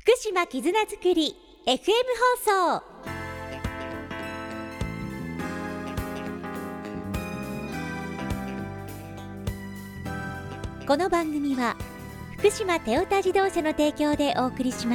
福島絆づくり FM 放送。この番組は福島テヨタ自動車の提供でお送りします。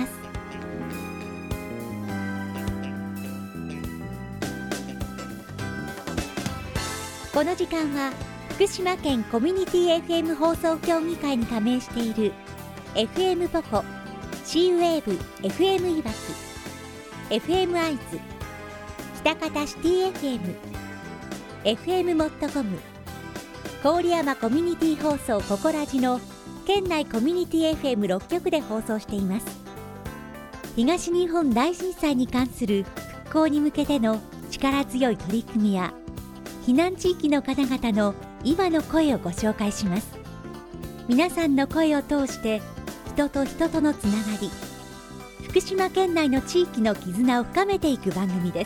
この時間は福島県コミュニティ FM 放送協議会に加盟している FM ポコ、シーウェーブ FM いわき、 FM アイズ、北方シティ FM、 FM モットコム、郡山コミュニティ放送ココラジの県内コミュニティ FM6 局で放送しています。東日本大震災に関する復興に向けての力強い取り組みや避難地域の方々の今の声をご紹介します。皆さんの声を通して人と人とのつながり、福島県内の地域の絆を深めていく番組です。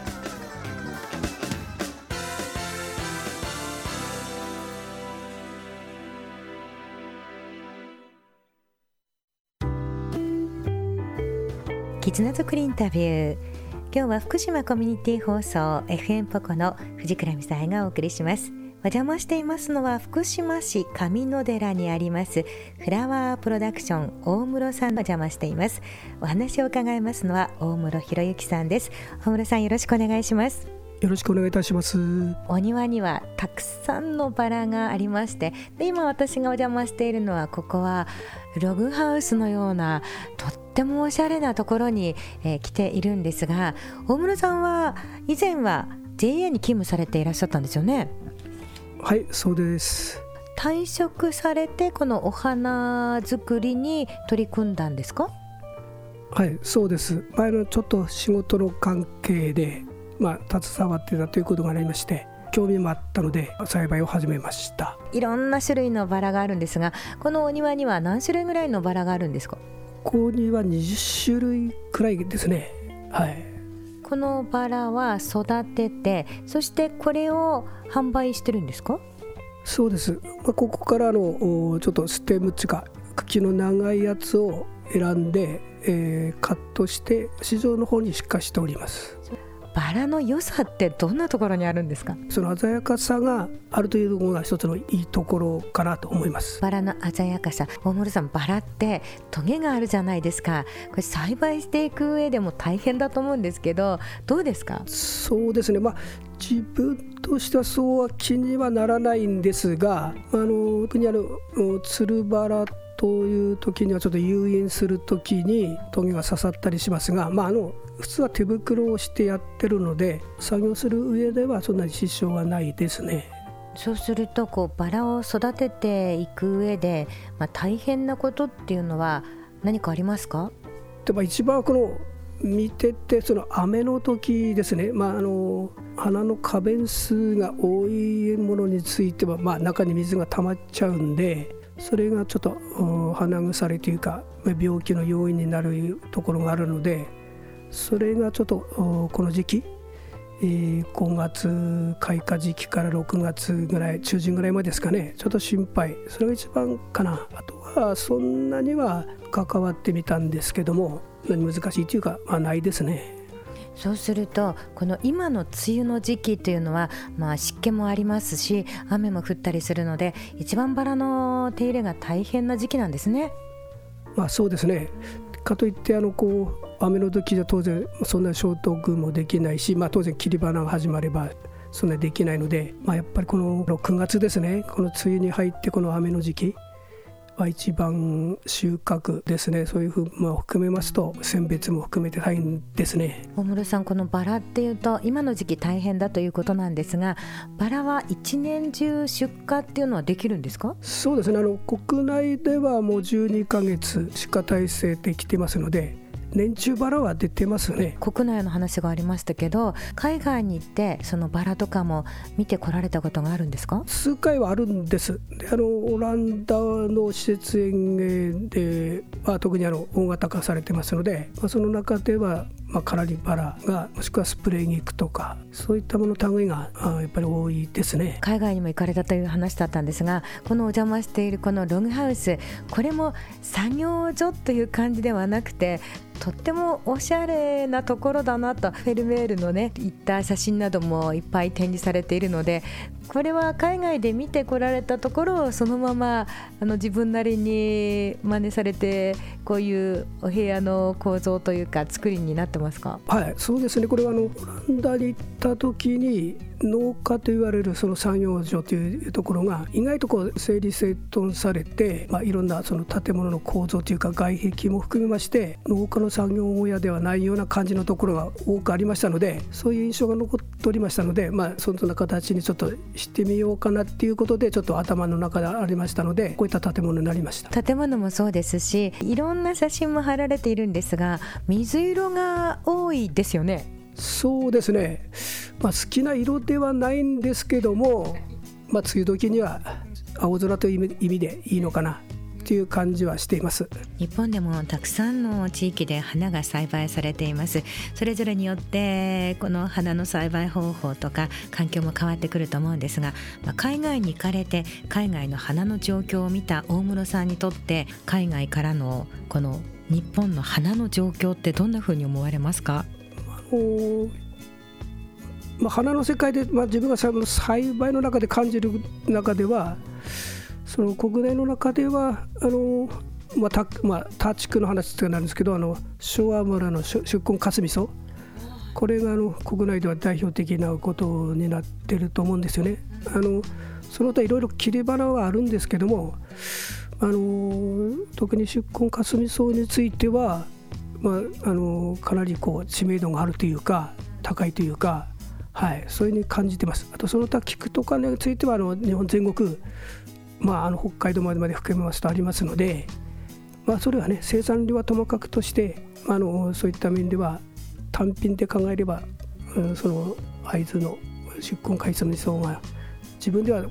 絆づくりインタビュー。今日は福島コミュニティ放送 FM ポコの藤倉美沙がお送りします。お邪魔していますのは福島市上野寺にありますフラワープロダクション大室さんがお邪魔しています。お話を伺いますのは大室博之さんです。大室さん、よろしくお願いします。 よろしくお願いいたします。 お庭にはたくさんのバラがありまして、で今私がお邪魔しているのは、ここはログハウスのようなとってもおしゃれなところに、来ているんですが、大室さんは以前は JA に勤務されていらっしゃったんですよね。 はい、そうです。 退職されてこのお花作りに取り組んだんですか？ はい、そうです。前のちょっと仕事の関係で、携わってたということがありまして、興味もあったので栽培を始めました。 いろんな種類のバラがあるんですが、このお庭には何種類ぐらいのバラがあるんですか？ ここには20種類くらいですね。はい。 このバラは育てて、そしてこれを販売してるんですか？ そうです。ここからのちょっとステムっていうか茎の長いやつを選んで、カットして市場の方に出荷しております。 バラの良さってどんなところにあるんですか？ その鮮やかさがあるというのが一つのいいところかなと思います。 バラの鮮やかさ。大室さん、バラってトゲがあるじゃないですか。これ栽培していく上でも大変だと思うんですけど、どうですか？ そうですね、自分としてはそうは気にはならないんですが、特につるバラという時にはちょっと誘引する時にトゲが刺さったりしますが、普通は手袋をしてやってるので、作業する上ではそんなに支障はないですね。 そうするとバラを育てていく上で、大変なことっていうのは何かありますか？ 一番見てて、その雨の時ですね、花の花弁数が多いものについては、中に水が溜まっちゃうんで、それがちょっと花腐れというか病気の要因になるところがあるので、それがちょっとこの時期、5月開花時期から6月ぐらい、中旬ぐらいまでですかね、ちょっと心配。それが一番かな。あとはそんなには関わってみたんですけども、難しいというか、ないですね。 そうすると、この今の梅雨の時期というのは、湿気もありますし雨も降ったりするので、一番バラの手入れが大変な時期なんですね。 そうですね。かといって雨の時じゃ当然そんな消毒もできないし、当然切り花が始まればそんなできないので、やっぱりこの6月ですね、この梅雨に入ってこの雨の時期は一番収穫ですね。そういうふうを含めますと、選別も含めて大変ですね。 大室さん、このバラっていうと今の時期大変だということなんですが、バラは一年中出荷っていうのはできるんですか？ そうですね、国内ではもう12ヶ月出荷体制できてますので、 年中バラは出てますね。 国内の話がありましたけど、海外に行ってそのバラとかも見てこられたことがあるんですか？ 数回はあるんです。でオランダの施設園芸で、特に大型化されてますので、その中ではカラリバラが、もしくはスプレーギクとか、そういったもの類がやっぱり多いですね。 海外にも行かれたという話だったんですが、このお邪魔しているこのログハウス、これも作業所という感じではなくて、とってもおしゃれなところだなと。フェルメールのね、行った写真などもいっぱい展示されているので、これは海外で見てこられたところをそのまま自分なりに真似されて、こういうお部屋の構造というか作りになってますか？ はい、そうですね。これはオランダに行った時に、農家と言われるその作業所というところが意外と整理整頓されて、いろんなその建物の構造というか外壁も含めまして、農家の作業小屋ではないような感じのところが多くありましたので、そういう印象が残っておりましたので、そんな形にちょっとしてみようかなっていうことで、ちょっと頭の中でありましたので、こういった建物になりました。 建物もそうですし、いろんな写真も貼られているんですが、水色が多いですよね。 そうですね、好きな色ではないんですけども、梅雨時には青空という意味でいいのかなという感じはしています。 日本でもたくさんの地域で花が栽培されています。それぞれによってこの花の栽培方法とか環境も変わってくると思うんですが、海外に行かれて海外の花の状況を見た大室さんにとって、海外からのこの日本の花の状況ってどんなふうに思われますか？ 花の世界で、自分が栽培の中で感じる中では、その国内の中では他地区の話ってなんですけど、昭和村の宿根かすみそ、これが国内では代表的なことになってると思うんですよね。その他いろいろ切り花はあるんですけども、特に宿根かすみそについては、かなり知名度があるというか、高いというか、そういうふうに感じてます。あとその他菊とかについては日本全国、北海道まで含めますとありますので、それはね、生産量はともかくとして、そういった面では単品で考えれば、その会津の宿根かすみそが自分では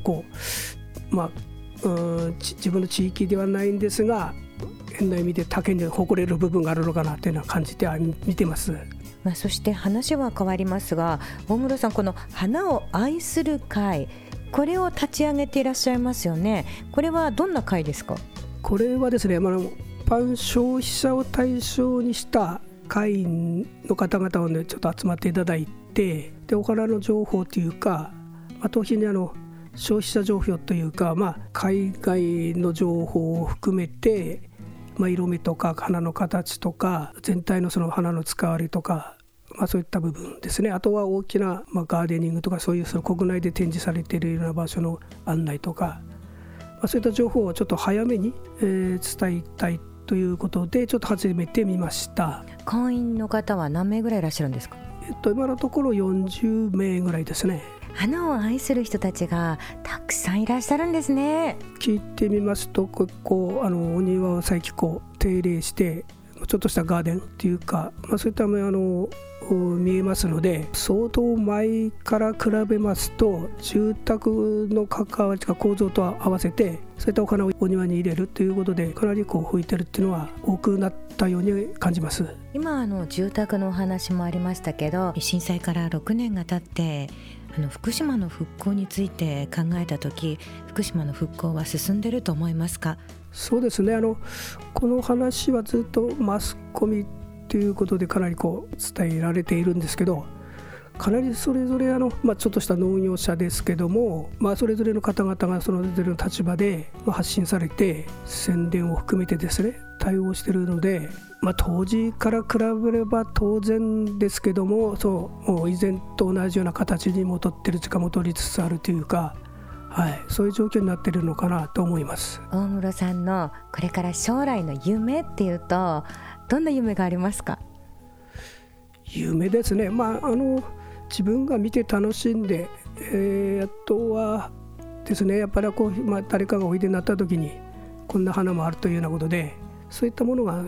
自分の地域ではないんですが、変な意味で他県で誇れる部分があるのかなというのは感じて見てます。 そして話は変わりますが、大室さん、この花を愛する会、これを立ち上げていらっしゃいますよね。これはどんな会ですか？ これはですね、一般消費者を対象にした会員の方々をね、ちょっと集まっていただいて、でお花の情報というか、当時に消費者情報というか、海外の情報を含めて、色目とか花の形とか全体のその花の使われとか、そういった部分ですね。あとは大きなガーデニングとか、そういうその国内で展示されているような場所の案内とか、そういった情報をちょっと早めに、伝えたいということで、ちょっと始めてみました。 会員の方は何名ぐらいいらっしゃるんですか？ 今のところ40名ぐらいですね。 花を愛する人たちがたくさんいらっしゃるんですね。 聞いてみますと、お庭を最近手入れして、ちょっとしたガーデンっていうか、そういった見えますので、相当前から比べますと、住宅の関わりとか構造と合わせて、そういったお花をお庭に入れるということで、かなり吹いてるっていうのは多くなったように感じます。 今住宅のお話もありましたけど、震災から6年が経って福島の復興について考えたとき、福島の復興は進んでいると思いますか？そうですね、 この話はずっとマスコミということでかなり伝えられているんですけど、かなりそれぞれちょっとした農業者ですけども、それぞれの方々がそれぞれの立場で発信されて、宣伝を含めてですね、対応しているので、当時から比べれば当然ですけども、以前と同じような形に戻ってるか戻りつつあるというか、そういう状況になっているのかなと思います。 大室さんのこれから将来の夢っていうと、どんな夢がありますか？ 夢ですね、自分が見て楽しんで、あとはですね、やっぱり誰かがおいでになった時にこんな花もあるというようなことで、そういったものが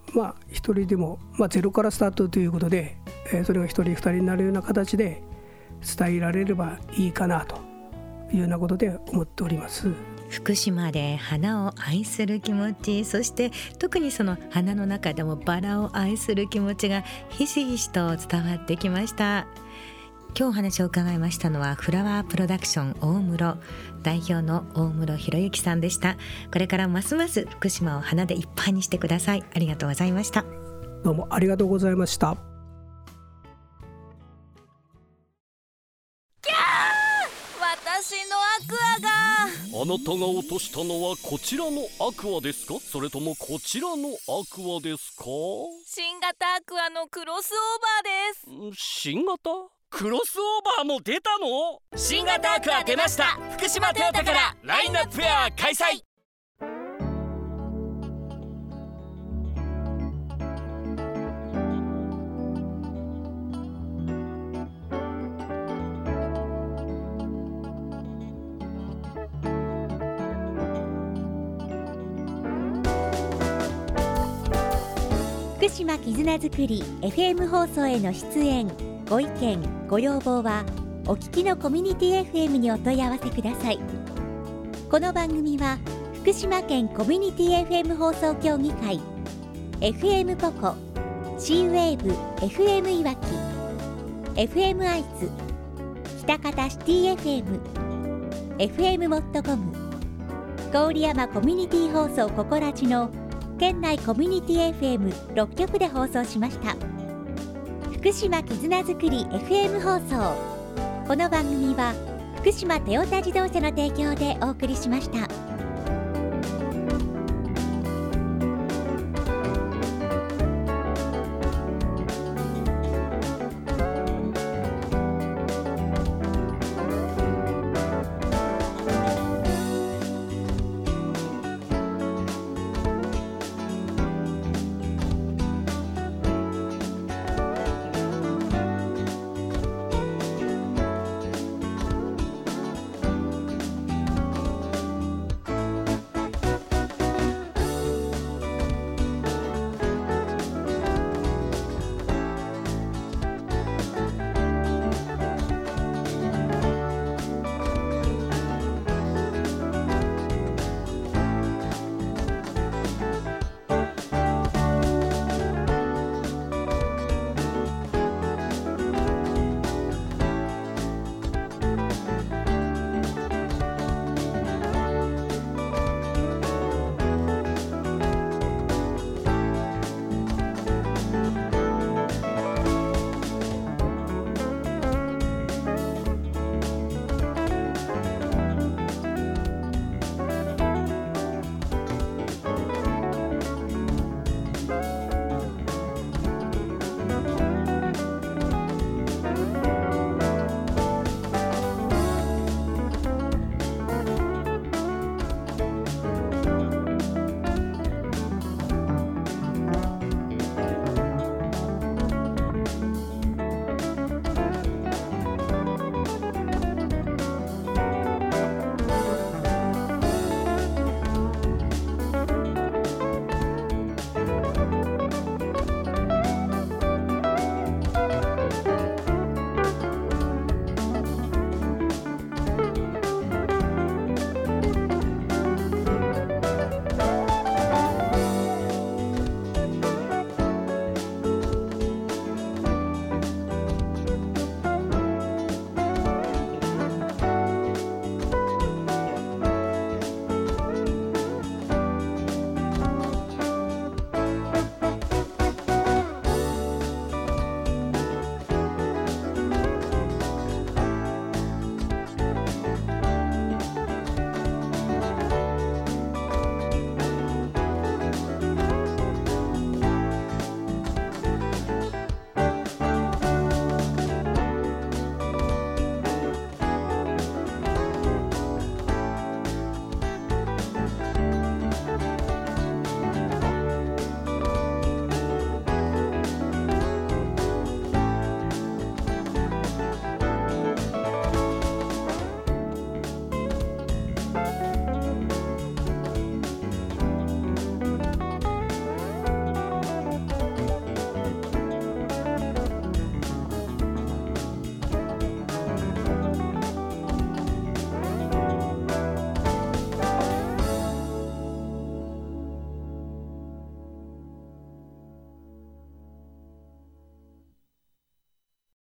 一人でも、ゼロからスタートということで、それが一人二人になるような形で伝えられればいいかなというようなことで思っております。 福島で花を愛する気持ち、そして特にその花の中でもバラを愛する気持ちがひしひしと伝わってきました。今日お話を伺いましたのはフラワープロダクション大室代表の大室博之さんでした。これからますます福島を花でいっぱいにしてください。ありがとうございました。 どうもありがとうございました。 私のアクアが。 あなたが落としたのはこちらのアクアですか、それともこちらのアクアですか？ 新型アクアのクロスオーバーです。 新型クロスオーバーも出たの？ 新型アクア出ました。福島トヨタからラインナップフェア開催。 福島絆づくり FM 放送への出演ご意見ご要望はお聞きのコミュニティ FM にお問い合わせください。この番組は福島県コミュニティ FM 放送協議会 FM ポコ C ウェーブ FM いわき FM アイズ北方シティ FM FM モットコム郡山コミュニティ放送ココラジの県内コミュニティ FM6 局で放送しました。福島絆づくり FM 放送。この番組は福島トヨタ自動車の提供でお送りしました。